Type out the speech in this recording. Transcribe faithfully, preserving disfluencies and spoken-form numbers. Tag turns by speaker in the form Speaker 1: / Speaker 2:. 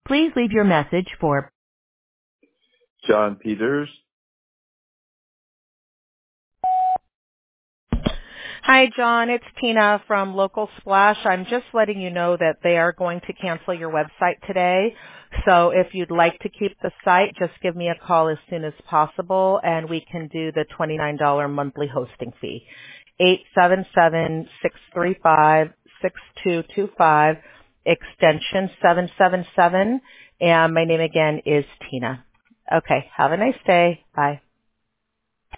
Speaker 1: Please leave your message for
Speaker 2: John Peters.
Speaker 3: Hi, John. It's Tina from Local Splash. I'm just letting you know that they are going to cancel your website today. So if you'd like to keep the site, just give me a call as soon as possible, and we can do the twenty-nine dollars monthly hosting fee. eight seven seven, six three five, six two two five, extension seven seven seven, and my name again is Tina. Okay, have a nice day. Bye.